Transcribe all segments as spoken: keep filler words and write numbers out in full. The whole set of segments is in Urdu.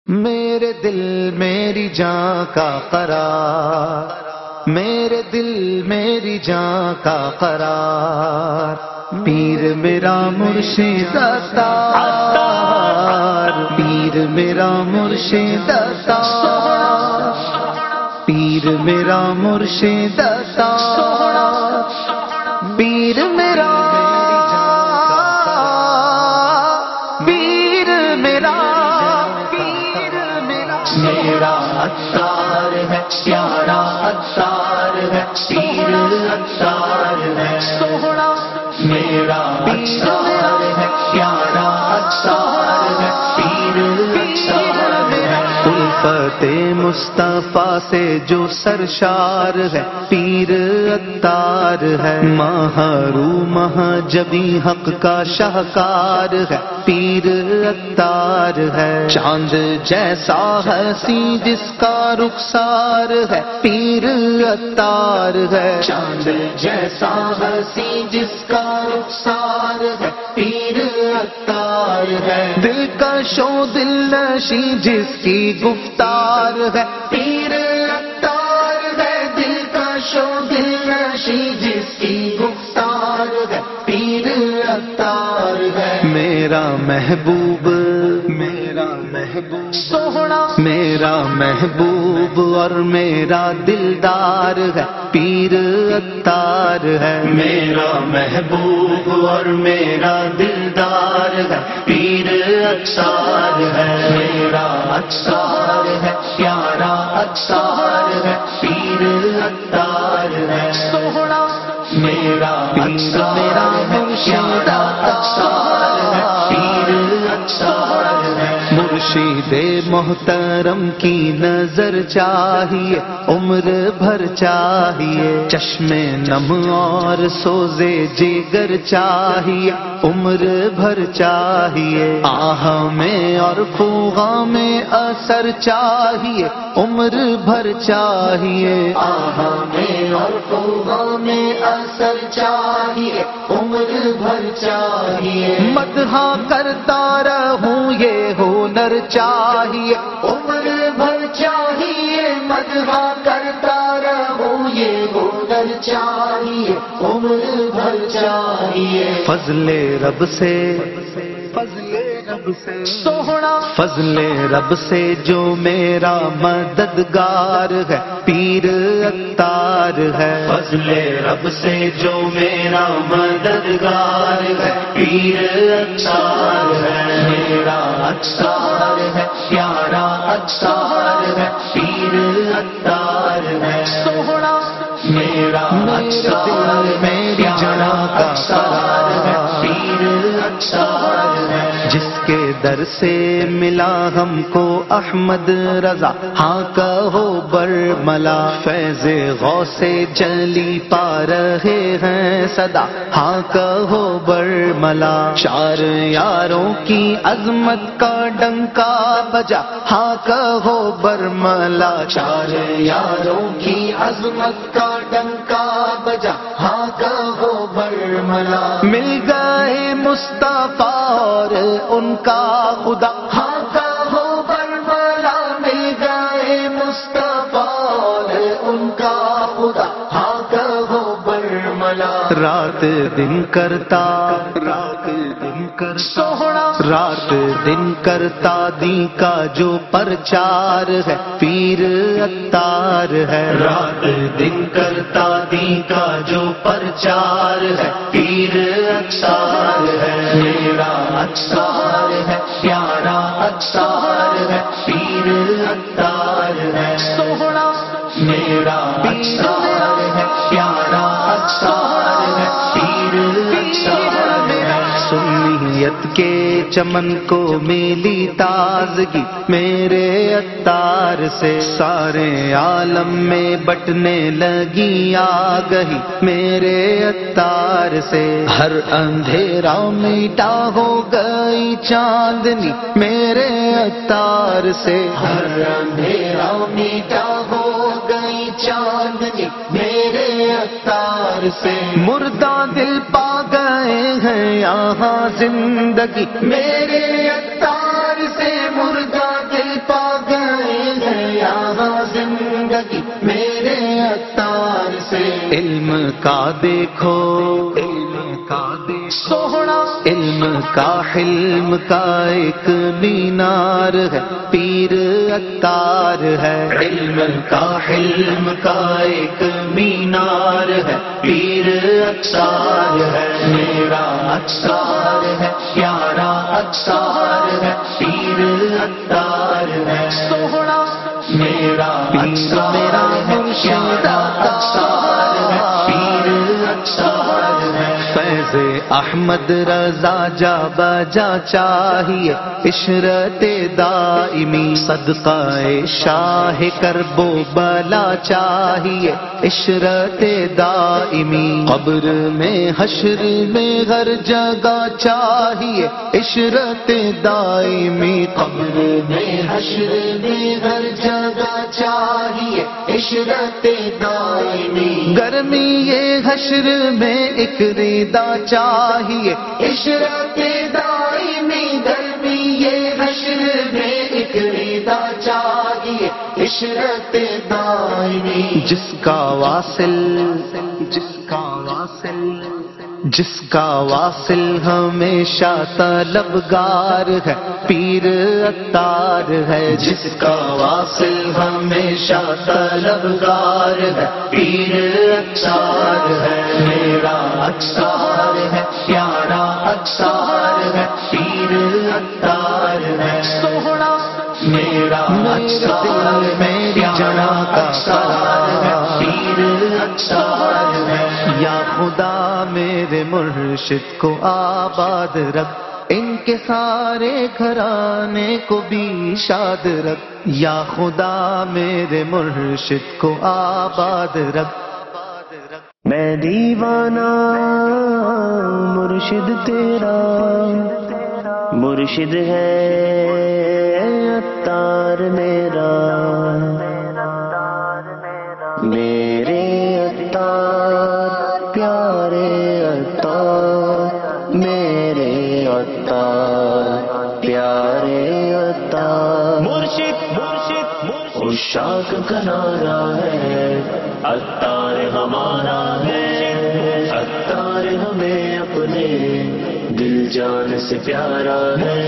میرے دل میری جان کا قرار، میرے دل میری جان کا قرار، پیر میرا مرشد عطار، پیر میرا مرشد عطار، پیر میرا مرشد عطار، پیر میرا پیر میرا پیر میرا میرا عطار ہے، پیارا عطار ہے، پیر عطار ہے، سوہنا میرا عطار ہے، پیارا عطار ہے، پیر عطار ہے، الفت مصطفیٰ سے جو سرشار ہے، پیر عطار ہے، مہرو مہجبی حق کا شاہکار ہے، پیر عطار ہے، چاند جیسا حسین جس کا رخسار ہے، پیر عطار ہے، چاند جیسا حسین جس کا رخسار ہے، پیر عطار ہے، دل کا شو دل نشی جس کی گفتار ہے، پیر عطار ہے، دل کا شو دل نشی جس کی گفتار ہے، پیر عطار ہے، میرا محبوب میرا محبوب سوہنا میرا محبوب اور میرا دلدار ہے، پیر عطار ہے، میرا محبوب اور میرا دلدار ہے، پیر عطار ہے، میرا عطار ہے، پیارا عطار ہے، پیر عطار ہے، سوہنا میرا پیر میرا مرشد عطار ہے، پیر عطار ہے، مرشد محترم کی نظر چاہیے، عمر بھر چاہیے، چشم نم اور سوزے جگر چاہیے، عمر بھر چاہیے، آہ میں اور فوغا میں اثر چاہیے، عمر بھر چاہیے، آہ میں اور فوغا میں اثر چاہیے، عمر بھر چاہیے، مدح کرتا رہوں یہ ہنر چاہیے، عمر بھر چاہیے، مدح کرتا رہوں یہ ہنر چاہیے، عمر بھر چاہیے، فضل رب سے فضل رب سے سوہنا فضل رب سے جو میرا مددگار ہے، پیر عطار ہے، فضل رب سے جو میرا مددگار ہے، پیر عطار ہے، میرا عطار ہے، پیارا عطار ہے، پیر عطار ہے، سوہنا میرا عطار ہے، پیارا عطار ہے، پیر عطار ہے، جس کے در سے ملا ہم کو احمد رضا، ہاں کہو برملا، فیض غوث جلی پا رہے ہیں صدا، ہاں کہو برملا، چار یاروں کی عظمت کا ڈنکا بجا، ہاں کہو برملا، چار یاروں کی عظمت کا ڈنکا بجا، ہاں کہو برملا، مل گئے مصطفیٰ اور ان کا خدا، ہاں کہو برملا، مل گئے مصطفیٰ اور ان کا خدا، ہاں کہو برملا، رات دن کرتا رات دن کر سوہنا رات دن کرتا دی کا جو پرچار ہے، پیر عطار ہے، رات دن کرتا دی کا جو پرچار ہے، پیر عطار ہے، میرا عطار ہے، پیارا عطار ہے، پیر عطار ہے، سوہنا میرا عطار ہے، پیارا عطار ہے، پیر عطار ہے، سنیت کے چمن کو میلی تازگی میرے عطار سے، سارے عالم میں بٹنے لگی آگہی میرے عطار سے، ہر اندھیرا میٹا ہو گئی چاندنی میرے عطار سے، ہر اندھیرا میٹا ہو گئی چاندنی میرے عطار سے، مردہ دل پا گئے ہیں یہاں زندگی میرے عطار سے، مردہ دل پا علم کا دیکھو علم کا دیکھو سوہنا علم کا حلم کا ایک مینار ہے پیر عطار ہے علم کا حلم کا ایک مینار ہے پیر عطار ہے میرا عطار ہے پیارا عطار ہے پیر عطار ہے سوہنا میرا عطار میرا مرشد عطار ہے پیر عطار ہے فیض احمد رضا جا بجا چاہیے عشرت دائمی صدقہ شاہ کرب و بلا چاہیے عشرت دائمی قبر میں حشر میں ہر جگہ چاہیے عشرت دائمی قبر میں حشر میں ہر جگہ چاہیے عشرت دائمی گرمی یہ حشر میں ایک ریدا چاہیے عشرت دائمی گرمی یہ حشر میں ایک ریدا چاہیے عشرت دائمی جس کا واصل جس کا واصل جس کا واصل ہمیشہ طلبگار ہے پیر عطار ہے جس کا واصل ہمیشہ طلبگار ہے پیر عطار ہے میرا عطار ہے پیارا عطار ہے پیر عطار ہے سوہنا میرا عطار میری جنا کا عطار ہے پیر عطار ہے یا خدا میرے مرشد کو آباد رکھ ان کے سارے گھرانے کو بھی شاد رکھ یا خدا میرے مرشد کو آباد رکھ میں دیوانہ مرشد تیرا مرشد ہے عطار میرا میرے عطار پیارے عطار میرے عطار پیارے عطار مرشد مرشد عشاق کا نعرہ ہے عطار ہمارا ہے عطار ہمیں اپنے دل جان سے پیارا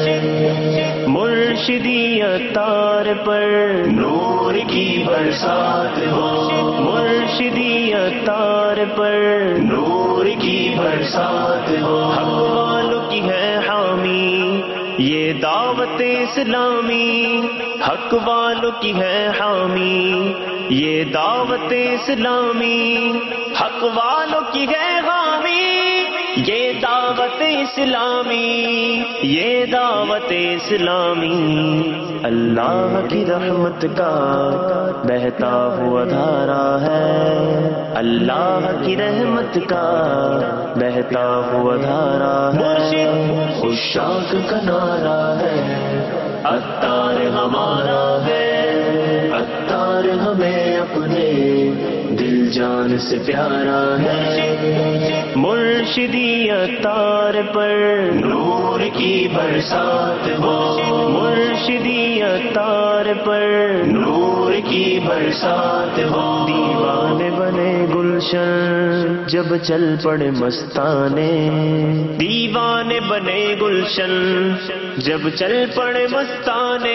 ہے مرشدی عطار پر نور کی برسات ہو مرشدی عطار پر نور کی برسات ہو حق والوں کی ہے حامی یہ دعوت اسلامی حق والوں کی ہے حامی یہ دعوت اسلامی حق والوں کی ہے حامی یہ دعوت اسلامی یہ دعوت اسلامی اللہ کی رحمت کا بہتا ہوا دھارا ہے اللہ کی رحمت کا بہتا ہوا دھارا ہے عشاق کا نعرہ ہے عطار ہمارا ہے عطار ہمیں اپنے دل جان سے پیارا ہے مرشدی عطار پر نور کی برسات ہو مرشدی عطار پر نور کی برسات ہو دیوانے بنے گلشن جب چل پڑے مستانے دیوانے بنے گلشن جب چل پڑے مستانے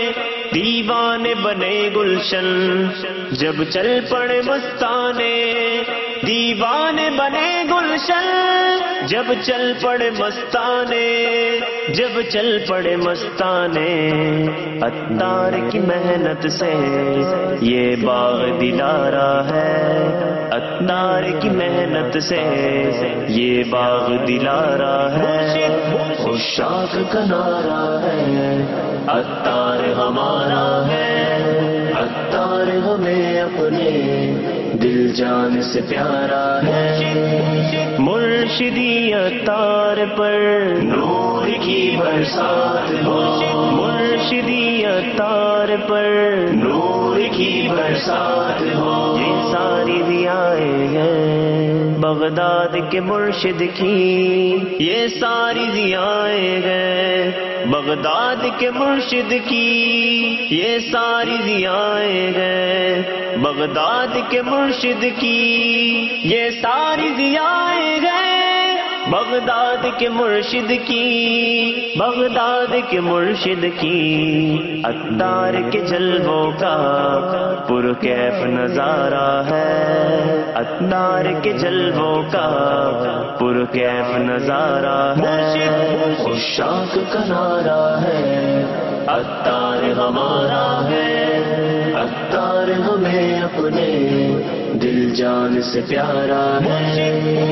دیوانے بنے گلشن جب چل پڑے مستانے دیوانے بنے گلشن جب چل پڑے مستانے جب چل پڑے مستانے عطار کی محنت سے یہ باغ دلارا ہے عطار کی محنت سے یہ باغ دلارا ہے عشاق کا نعرہ ہے عطار ہمارا ہے عطار ہمیں اپنے دل جان سے پیارا ہے مرشدی عطار پر نور کی برسات ہو مرشدی عطار اتار پر نور کی برسات ہو، یہ ساری ضیائیں ہیں بغداد کے مرشد کی، یہ ساری ضیائیں ہیں بغداد کے مرشد کی، یہ ساری ضیائیں ہیں بغداد کے مرشد کی، یہ ساری ضیائیں ہیں بغداد کے مرشد کی، بغداد کے مرشد کی، عطار کے جلووں کا پرکیف نظارہ ہے، عطار کے جلووں کا پرکیف نظارہ ہے، عشاق کا نعرہ ہے عطار ہمارا ہے، عطار ہمیں اپنے دل جان سے پیارا ہے،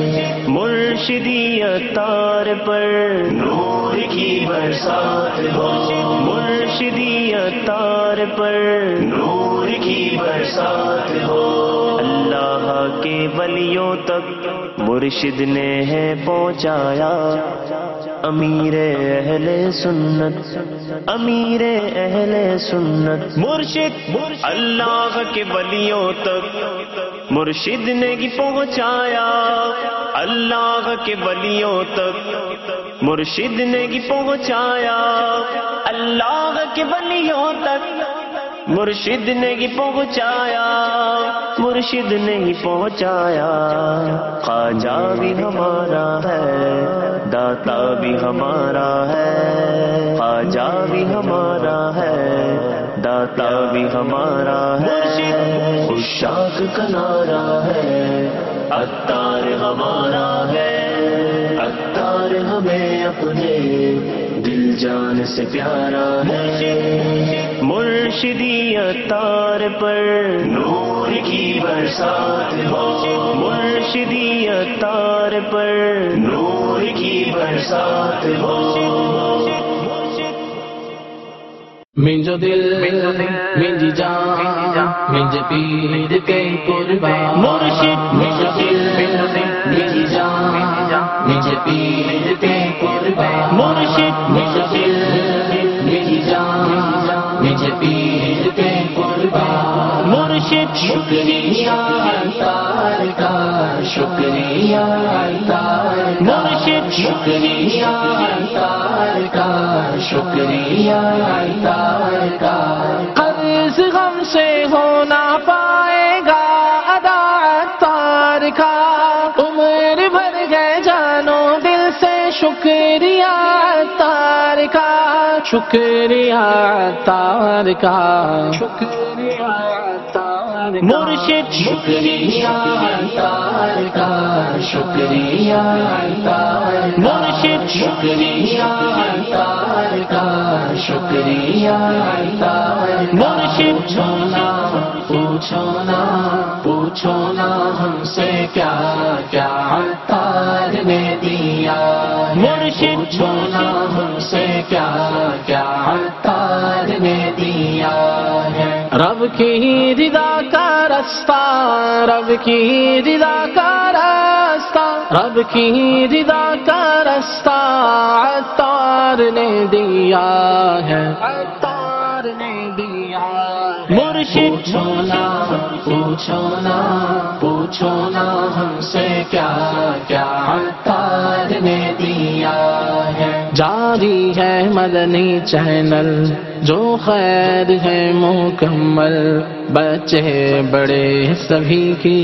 مرشدی عطار پر نور کی برسات ہو، مرشدی عطار پر نور کی برسات ہو، اللہ کے ولیوں تک مرشد نے ہے پہنچایا، امیر اہل سنت، امیر اہل سنت، مرشد اللہ کے ولیوں تک مرشد نے کی پہنچایا، اللہ کے ولیوں تک مرشد نے کی پہنچایا، اللہ کے ولیوں تک مرشد نے کی پہنچایا، مرشد نے ہی پہنچایا، خواجہ بھی ہمارا ہے، داتا بھی ہمارا ہے، خواجہ بھی ہمارا ہے، داتا بھی ہمارا ہے، عشاق کا نعرہ ہے عطار ہمارا ہے، عطار ہمیں اپنے دل جان سے پیارا ہے، مرشدی عطار پر نور کی برسات ہو، مرشدی عطار پر نور کی برسات ہو، منجو دل منجی جان منج پیر کے قربان، مرشد منجو دل منجی جان منج پیر کے قربان، مرشد منجو دل منجی جان منج پیر کے قربان، مرشد شکریہ عطار کا، شکریہ عطار کا، مرشد شکریہ عطار کا، شکریہ عطار کا، قرض غم سے ہو نہ پائے گا ادا عطار کا، عمر بھر گئے جانو دل سے شکریہ عطار کا، شکریہ عطار کا، شکریہ عطار کا، مرشد شکریہ عطار کا، شکریہ عطار کا، مرشد شکریہ عطار کا، شکریہ عطار کا، مرشد پوچھو نا پوچھو نا ہم سے کیا کیا عطار نے دیا، مرشد پوچھو نا ہم سے کیا کیا عطار نے دیا ہے، رب کی رضا کا راستہ، رب کی رضا کا راستہ، رب کی رضا کا راستہ عطار نے دیا ہے، عطار نے دیا ہے، مرشد پوچھو نا پوچھو نا پوچھو نا ہم سے کیا کیا عطار نے دیا ہے، جاری ہے مدنی چینل جو خیر ہے مکمل، بچے بڑے سبھی کی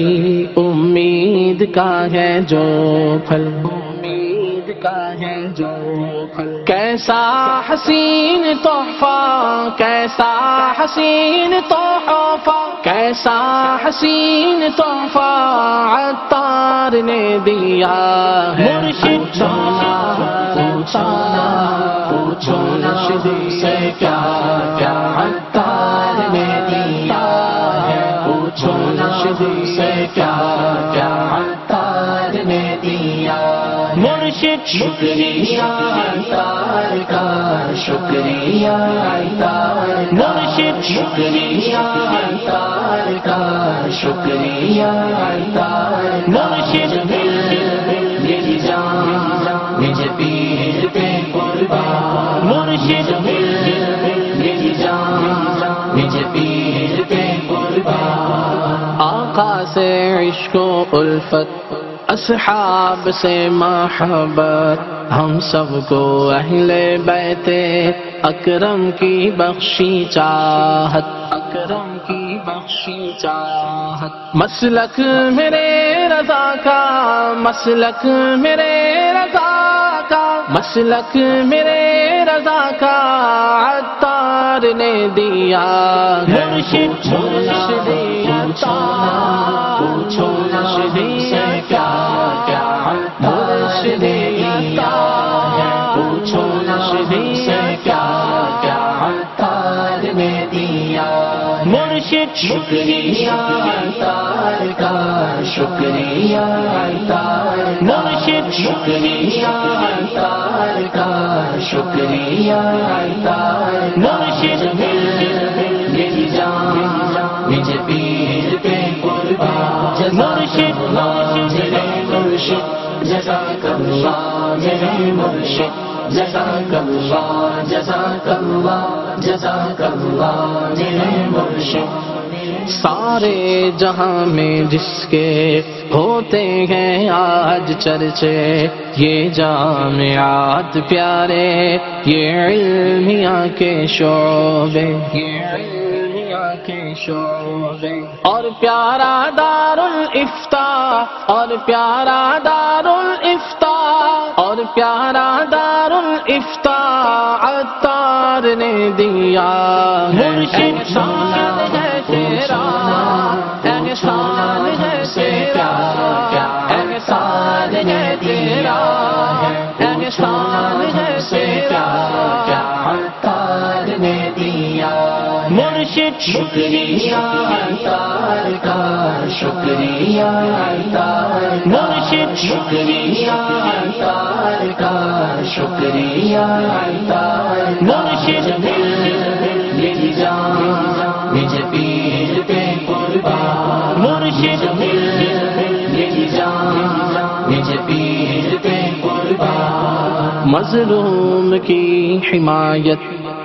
امید کا ہے جو پھل، امید کا ہے جو پھل، کیسا حسین تحفہ، کیسا حسین تحفہ، کیسا حسین تحفہ عطار نے دیا ہے، مرشد پوچھو نا پوچھو نا ہم سے کیا کیا عطار نے دیا ہے، پوچھو نا ہم سے کیا کیا عطار نے دیا ہے، مرشد شکریہ عطار کا، شکریہ عطار کا، مرشد شکریہ عطار کا، شکریہ عطار کا، مرشد میری جان مجھے پیر پہ قربان، مرشد میری جان مجھے پیر پہ قربان، آقا سے عشق و الفت، اصحاب سے محبت، ہم سب کو اہل بیت اکرم کی بخشی چاہت، اکرم کی بخشی چاہت، مسلک میرے رضا کا، مسلک میرے رضا کا، مسلک میرے رضا کا عطار نے دیا، مرشد مرشد عطار، پوچھو مرشد کیا کیا مرشد عطار، پوچھو مرشد کیا کیا عطار نے دیا، مرشد شکریہ عطار کا، شکریہ عطار، مرشد شکریہ عطار کا، شکریہ عطار، مرشد میری جان مجھے پیر پہ قربان، مرشد میرے مرشد جزاک اللہ، میرے مرشد جزاک اللہ، جزاک اللہ، جزاک اللہ، میرے مرشد۔ سارے جہاں میں جس کے ہوتے ہیں آج چرچے، یہ جامعات پیارے، یہ علمیہ کے شعبے، یہ علمیہ کے شعبے، اور پیارا دار الافتاء، اور پیارا دار الافتاء، اور پیارا دار الافتاء عطار نے دیا، مرشد شان ہے تیرا، احسان ہے تیرا، احسان ہے تیرا، احسان ہے تیرا، عطار نے دیا، مرشد شکریہ عطار کا، شکریہ عطار، مرشد شکریہ عطار کا، شکریہ عطار، مرشد میری جان مجھے پیر پہ قربان، مرشد میری جان مجھے پیر پہ قربان، مظلوم کی حمایت،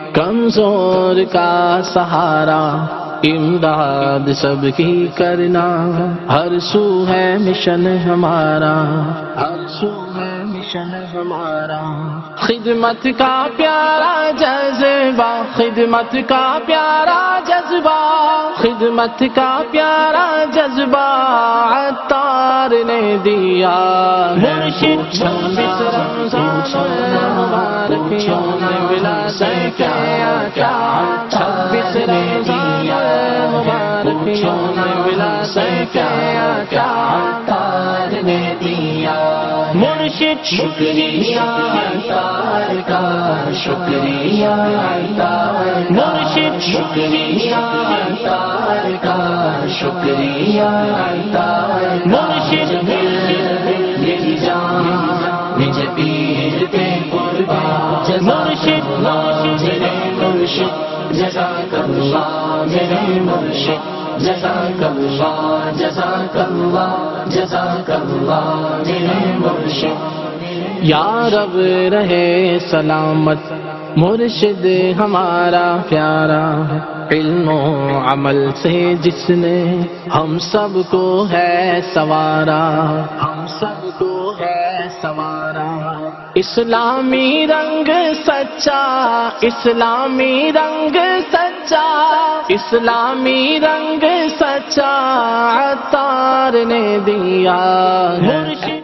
کمزور کا سہارا، امداد سب کی کرنا، ہر سو ہے مشن ہمارا، ہر سو ہے مشن ہمارا، خدمت کا پیارا جذبہ، خدمت کا پیارا جذبہ، خدمت کا پیارا جذبہ عطار نے دیا، مرشد چھبیس رمضان المبارک یوم ولادت آقا، چھبیس رمضان المبارک یوم ولادت آقا عطار نے دیا، مرشد شکریہ عطار کا، شکریہ عطار، مرشد شکریہ عطار کا، شکریہ عطار، مرشد میری جان مجھے پیر پہ قربان، مرشد میرے مرشد جزاک اللہ، میرے مرشد جزاک اللہ، جزاک اللہ، جزاک اللہ، میرے مرشد۔ یا رب رہے سلامت مرشد ہمارا پیارا، علم و عمل سے جس نے ہم سب کو ہے سوارا، ہم سب کو ہے سوارا، اسلامی رنگ سچا، اسلامی رنگ سچا، اسلامی رنگ سچا عطار نے دیا، مرشد